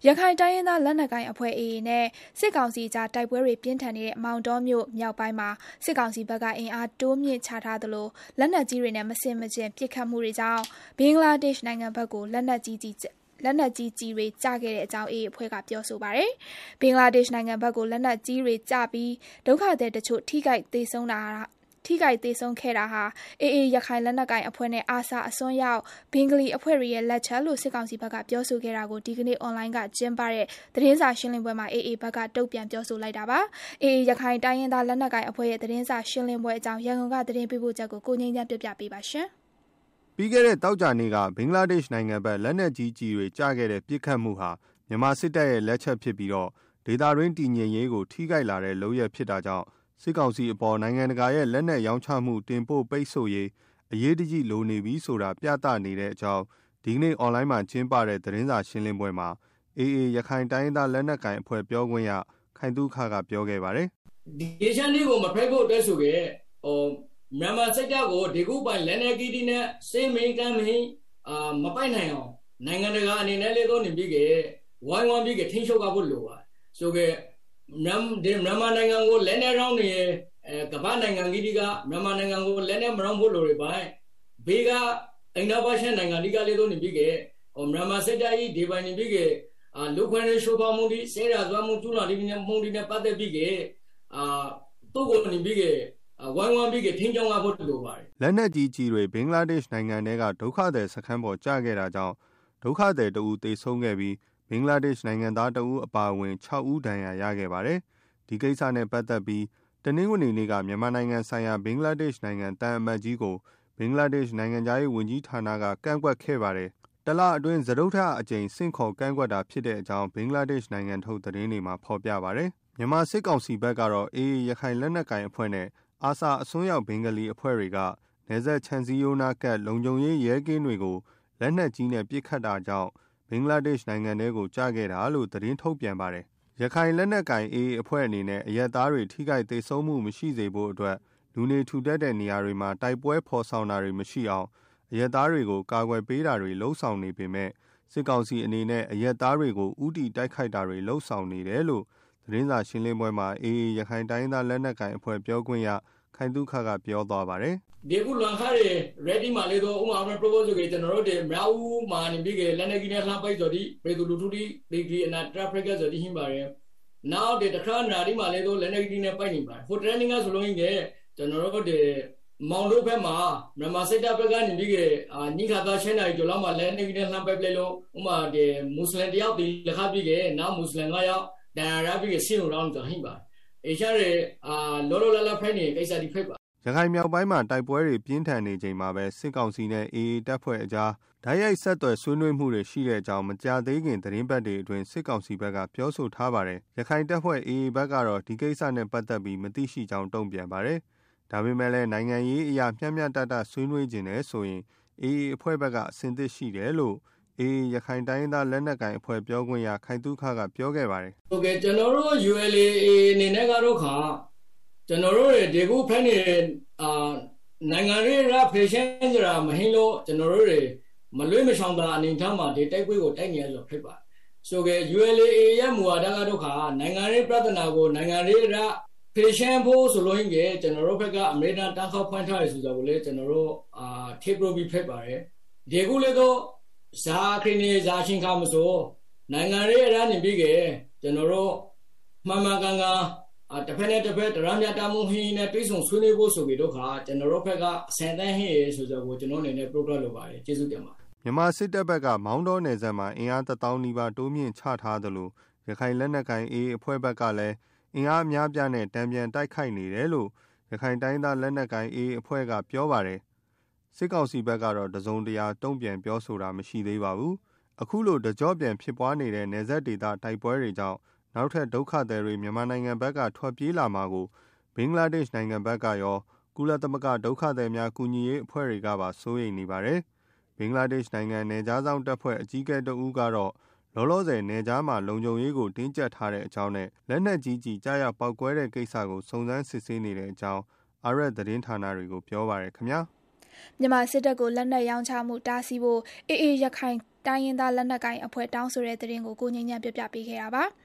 ရခိုင်တိုင်းရင်းသားလက်နက်ကိုင်အဖွဲ့ AA နဲ့စစ်ကောင်စီကြားတိုက်ပွဲတွေပြင်းထန်နေတဲ့မောင်တောမြို့မြောက်ပိုင်းမှာစစ်ကောင်စီဘက်ကအင်အားတိုးမြင့်ချထားသလိုလက်နက်ကြီးတွေနဲ့မဆင်မခြင်ပစ်ခတ်မှုတွေကြောင့်ဘင်္ဂလားဒေ့ရှ်နိုင်ငံဘက်ကိုလက်နက်ကြီးတွေကျခဲ့တဲ့အကြောင်း AA အဖွဲ့ကပြောဆိုပါတယ်။ဘင်္ဂလားဒေ့ရှ်နိုင်ငံဘက်ကိုလက်နက်ကြီးတွေကျပြီးဒုက္ခသည်တချို့ထိခိုက်သေဆုံးခဲ့တာဟာ AA ရခိုင်လက်နက်ကိုင်အဖွဲ့နဲ့ ARSA အစွန်းရောက်ဘင်္ဂလီအဖွဲ့တွေရဲ့လက်ချက်လို့စစ်ကောင်စီဘက်ကပြောဆိုခဲ့တာကိုဒီကနေ့အွန်လိုင်းကကျင်းပတဲ့သတင်းစာရှင်းလင်းပွဲမှာ AA ဘက်ကတုံ့ပြန်ပြောဆိုလိုက်တာပါ။ AA ရခိုင်တိုင်းရင်းသားလက်နက်ကိုင်အဖွဲ့ရဲ့သတင်းစာရှင်းလင်းပွဲအကြောင်းရန်ကုန်ကသတင်းပေးပို့ချက်ကိုကိုငြိမ်းချမ်းပြပြပေးပါရှင်။ပြီးခဲ့တဲ့တောက်ကြနေ့ကဘင်္ဂလားဒေ့ရှ်နိုင်ငံဘက်လက်နက်ကြီးတွေကျခဲ့တဲ့ပြစ်ခတ်မှုဟာမြန်မာစစ်တပ်ရဲ့လက်ချက်ဖြစ်ပြီးတော့ဒေသတွင်းတည်ငြိမ်ရေးကိုထိခိုက်လာတဲ့လုပ်ရဖြစ်တာကြောင့်စစ်ကောင်စီအပေါ်နိုင်ငံတကာရဲ့လက်နက်ရောင်းချမှုတင်ပို့ပိတ်ဆို့ရေးအရေးတကြီးလိုနေပြီဆိုတာပြသနေတဲ့အကြောင်းဒီကနေ့အွန်လိုင်းမှာကျင်းပတဲ့သတင်းစာရှင်းလင်းပွဲမှာ AA ရခိုင်တိုင်းရင်းသားလက်နက်ကိုင်အဖွဲ့ပြောခွင့်ရခိုင်သုခကပြောခဲ့ပါတယ်။ဒီချမ်းလေးကိုမဖိတ်ဖို့အတွက်ဆိုခဲ့မြန်မာစစ်တပ်ကိုဒီခုပိုင်လက်နက်ကြီးတွေနဲ့စေမင်းကမ်းမင်းမပိုက်နိုင်အောင်နိုင်ငံတကာအနေနဲ့လည်းတော့နေပြီးကဝိုင်းဝန်းပြီးကထိန်းချုပ်ဖို့လိုပါဆိုခဲ့မြန်မာနိုင်ငံကိုလက်နက်ရောင်းနေကမ္ဘာနိုင်ငံကြီးတွေကမြန်မာနိုင်ငံကိုလက်နက်မရောင်းဖို့လိုတွေပိုင်းဘေးကအင်ဒိုပါရှန်နိုင်ငံတွေကလည်းတော့နေပြီးကမြန်မာစစ်တပ်ကြီးဒီပိုင်းနေပြီးကလူခွင့်ရေးရှုဖောက်မှုတွေစေရာဇဝမှုကျူးလွန်မှုတွေနဲ့ပတ်သက်ပြီးကသူ့ကိုနေပြီးကဝိုင်းဝန်းပြီးကထိန်းချုပ်ဖို့လိုပါတယ်လက်နက်ကြီးတွေဘင်္ဂလားဒေ့ရှ်နိုင်ငံထဲကဒုက္ခသည်စခန်းပေါ်ကျခဲ့တာကြောင့်ဒုက္ခသည်တဦးသေဆုံးခဲ့ပြီးဘင်္ဂလားဒေ့ရှ်နိုင်ငံသားတဦးအပါအဝင်6ဦးဒဏ်ရာရခဲ့ပါတယ်ဒီကိစ္စနဲ့ပတ်သက်ပြီးတနင်္ဂနွေနေ့ကမြန်မာနိုင်ငံဆိုင်ရာဘင်္ဂလားဒေ့ရှ်နိုင်ငံတန်အမတ်ကြီးကိုဘင်္ဂလားဒေ့ရှ်နိုင်ငံသားရေးဝန်ကြီးဌာနကကန့်ကွက်ခဲ့ပါတယ်တလအတွင်းသဒုထအကြိမ်ဆင့်ခေါ်ကန့်ကွက်တာဖြစ်တဲ့အကြောင်းဘင်္ဂလားဒေ့ရှ်နိုင်ငံထုတ်သတင်းတွေမှာဖော်ပြပါတယ်မြန်မာစစ်ကောင်စီဘက်ကတော့ AA ရခိုင်လက်နက်ကိုင်အဖွဲ့နဲ့ARSA အစွန်းရောက်ဘင်္ဂလီအဖွဲ့တွေကနယ်စပ်ခြံစည်းရိုးနားကလုံခြုံရေးရဲကင်းတွေကိုလက်နက်ကြီးနဲ့ပစ်ခတ်တာကြောင့်ဘင်္ဂလားဒေ့ရှ်နိုင်ငံထဲကိုကျခဲ့တာလို့သတင်းထုတ်ပြန်ပါတယ်ရခိုင်လက်နက်ကိုင် AA အဖွဲ့အနေနဲ့အရက်သားတွေထိခိုက်သေဆုံးမှုမရှိစေဖို့အတွက်လူနေထူထပ်တဲ့နေရာတွေမှာတိုက်ပွဲဖော်ဆောင်တာတွေမရှိအောင်အရက်သားတွေကိုကာကွယ်ပေးတာတွေလှုံ့ဆော်နေပေမဲ့စစ်ကောင်စီအနေနဲ့အရက်သားတွေကိုဥတီတိုက်ခိုက်တာတွေလှုံ့ဆော်နေတယ်လို့သတင်းစာရှင်းလင်းပွဲမှာ AA ရခိုင်တိုင်းသားလက်နက်ကိုင်အဖွဲ့ပြောခွင့်ရခိုင်သုခကပြောသွားပါတယ်ဒီခုလွန်ခါရ ready မှာလေတော့ဥမာ propose ကိုကျွန်တော်တို့ဒီမြောက်ဦးမှာနေပြီးကလက်နေကြီးနဲ့လှမ်းပိုက်ဆိုဒီဘယ်သူလူထုဒီအနာ traffic ဆိုဒီဟင်းပါတယ်နောက်ဒီတခါနာဒီမှာလေတော့လက်နေကြီးနဲ့ပိုက်နေပါတယ်ဟို training ကဆိုလို့ရင်ကျွန်တော်တို့ဒီမောင်တို့ဘက်မှာမြန်မာစစ်တပ်ဘက်ကနေပြီးကညခါသားချင်းနိုင်ကျော်လောက်မှာလက်နေကြီးနဲ့လှမ်းပိုက်ပလိုက်လို့ဥမာဒီမွတ်စလင်တယောက်ဒီလက်ခပြီးကနောက်မွတ်စလင်ကရောက်တန်ရပြီးကဆင်းလို့တော့ဟင်းပါအေရှားရလောလောလလဖိုင်နေကိစ္စဒီဖိတ်ပါရခိုင်မြောက်ပိုင်းမှာတိုက်ပွဲတွေပြင်းထန်နေချိန်မှာပဲစစ်ကောင်စီနဲ့ AA တပ်ဖွဲ့အကြားဓာတ်ရိုက်ဆက်သွယ်ဆွေးနွေးမှုတွေရှိတဲ့အကြောင်းမကြာသေးခင်သတင်းပတ်တွေအတွင်းစစ်ကောင်စီဘက်ကပြောဆိုထားပါတယ်။ရခိုင်တပ်ဖွဲ့ AA ဘက်ကတော့ဒီကိစ္စနဲ့ပတ်သက်ပြီးမသိရှိကြောင်းတုံ့ပြန်ပါတယ်။ဒါပေမဲ့လည်းနိုင်ငံရေးအရာမျှမျှတတဆွေးနွေးခြင်းနဲ့ဆိုရင် AA အဖွဲ့ဘက်ကအဆင်သင့်ရှိတယ်လို့AA ရခိုင်တိုင်းသားလက်နက်ကိုင်အဖွဲ့ပြောခွင့်ရခိုင်သုခကပြောခဲ့ပါတယ်။ဟုတ်ကဲ့ကျွန်တော်တို့ ULA အနေနဲ့ကတော့ကျွန်တော်တို့ဒီခုဖက်နေနိုင်ငံရေးရဖေရှင်းကြတာမဟင်းလို့ကျွန်တော်တို့တွေမလွေးမဆောင်တာအနေထားမှာဒီတိုက်ပွဲကိုတိုက်နေရလို့ဖြစ်ပါဆိုကြ ULA ရဲ့မူဝါဒကတော့နိုင်ငံရေးပြဿနာကိုနိုင်ငံရေးရဖေရှင်းဖို့ဆိုလို့ရင်ကျွန်တော်တို့ဘက်ကအမေရိကန်တန်းခေါက်ဖွင့်ထားရဆိုကြလို့လေကျွန်တော်တို့ထေပရိုပြီးဖြစ်ပါတယ်ဒီခုလေတော့ဇာခင်းနေဇာချင်းခါမစိုးနိုင်ငံရေးရနေပြီးကျွန်တော်တို့မှန်မှန်ကန်ကန်တစ်ဖက်နဲ့တစ်ဖက်တရားမျှတမှုဟင်းနဲ့တွေးဆုံဆွေးနွေးဖို့ဆိုပြီးတော့ကျွန်တော်တို့ဘက်ကအစံတန်းဟင်းရဆိုကြကိုကျွန်တော်အနေနဲ့ program လုပ်ပါတယ်ကျေးဇူးတင်ပါတယ်မြန်မာစစ်တပ်ဘက်ကမောင်းတော်နယ်စပ်မှာအင်အား1000နီးပါးတိုးမြင့်ချထားသလိုရခိုင်လက်နက်ကိုင် AA အဖွဲ့ဘက်ကလည်းအင်အားအများပြားနဲ့တံပြန်တိုက်ခိုက်နေတယ်လို့ရခိုင်တိုင်းသားလက်နက်ကိုင် AA အဖွဲ့ကပြောပါတယ်စစ်ကောင်စီဘက်ကတော့တစုံတရာတုံ့ပြန်ပြောဆိုတာမရှိသေးပါဘူးအခုလိုတကြော့ပြန်ဖြစ်ပွားနေတဲ့နယ်စပ်ဒေသတိုက်ပွဲတွေကြောင့်နောက်ထပ်ဒုက္ခသည်တွေမြန်မာနိုင်ငံဘက်ကထွက်ပြေးလာမှာကိုဘင်္ဂလားဒေ့ရှ်နိုင်ငံဘက်ကရောကုလသမဂ္ဂဒုက္ခသည်များကူညီရေးအဖွဲ့တွေကပါစိုးရိမ်နေပါတယ်။ဘင်္ဂလားဒေ့ရှ်နိုင်ငံနယ်ခြားစောင့်တပ်ဖွဲ့အကြီးအကဲတဦးကတော့လောလောဆယ်နယ်ခြားမှာလုံခြုံရေးကိုတင်းကျပ်ထားတဲ့အကြောင်းနဲ့လက်နက်ကြီးကြားရောက်ပောက်ကွဲတဲ့ကိစ္စကိုစုံစမ်းစစ်ဆေးနေတဲ့အကြောင်းအာရက်သတင်းဌာနတွေကိုပြောပါရခင်ဗျာမြန်မာစစ်တပ်ကိုလက်နက်ရောင်းချမှုတားဆီးဖို့AAရခိုင်တိုင်းရင်းသားလက်နက်ကိုင်အဖွဲ့တောင်းဆိုတဲ့သတင်းကိုကိုငြိမ်းချမ်းပြပြပေးခဲ့တာပါ။